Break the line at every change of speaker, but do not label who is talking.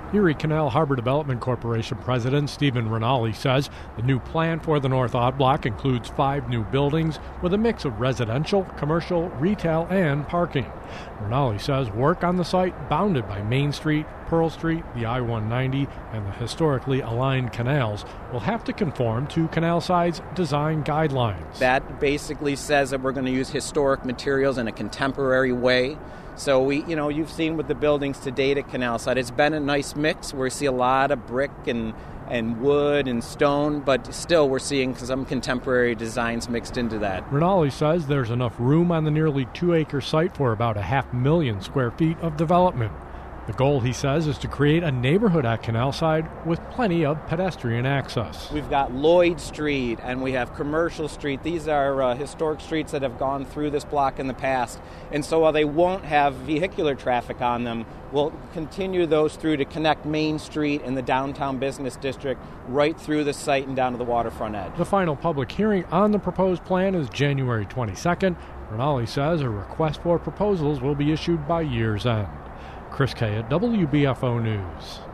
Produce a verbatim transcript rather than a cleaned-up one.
Erie Canal Harbor Development Corporation President Stephen Rinaldi says the new plan for the North Odd Block includes five new buildings with a mix of residential, commercial, retail, and parking. Rinaldi says work on the site, bounded by Main Street, Pearl Street, the I one ninety, and the historically aligned canals, will have to conform to Canalside's design guidelines.
That basically says that we're going to use historic materials in a contemporary way. So we, you know, you've seen with the buildings to date at Canalside, it's been a nice mix where we see a lot of brick and and wood and stone, but still we're seeing some contemporary designs mixed into that.
Rinaldi says there's enough room on the nearly two-acre site for about a half million square feet of development. The goal, he says, is to create a neighborhood at Canalside with plenty of pedestrian access.
We've got Lloyd Street and we have Commercial Street. These are uh, historic streets that have gone through this block in the past. And so while they won't have vehicular traffic on them, we'll continue those through to connect Main Street and the downtown business district right through the site and down to the waterfront edge.
The final public hearing on the proposed plan is January twenty-second. Rinaldi says a request for proposals will be issued by year's end. Chris Kay at W B F O News.